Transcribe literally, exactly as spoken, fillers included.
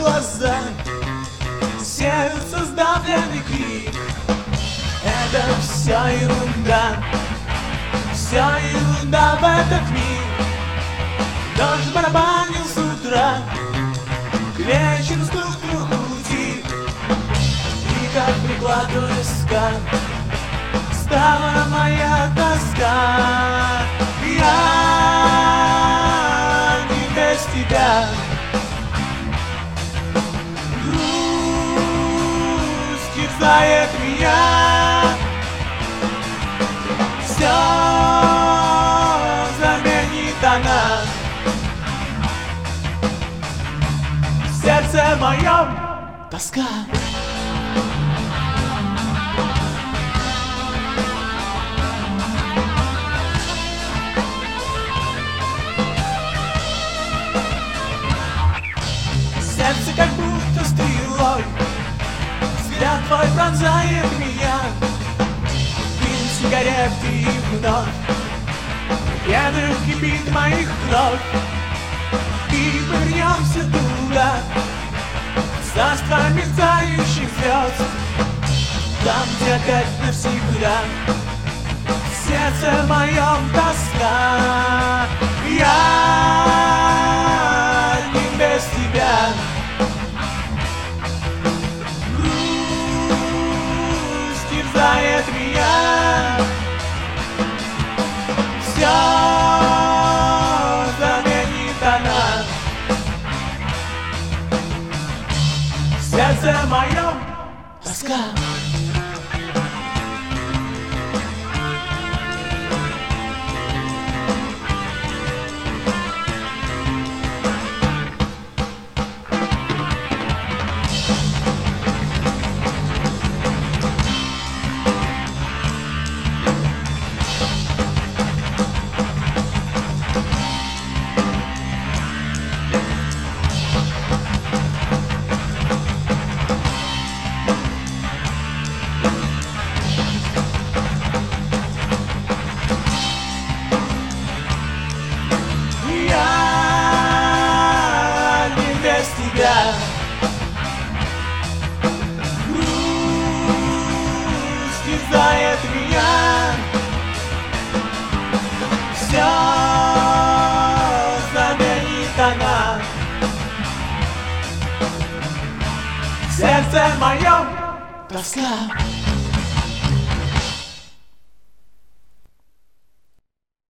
глаза, сердце сдавленный крик. Это вся ерунда, вся ерунда в этот мир. Дождь барабанил с утра, к вечеру стук утих. И как приклад у виска стала моя тоска. Я не без тебя. Грусть терзает меня. Все заменит она. В сердце моем тоска. Сердце как будто стрелой, взгляд твой пронзает меня. Дым сигареты и вновь венах кипит моих кровь. И повернемся туда, в царство мерцающих звезд, там, где опять навсегда в сердце моем тоска. Я не без тебя. Грусть терзает меня. Все заменит она. В сердце моем тоска. Грусть терзает меня. Все заменит она. В сердце моем тоска.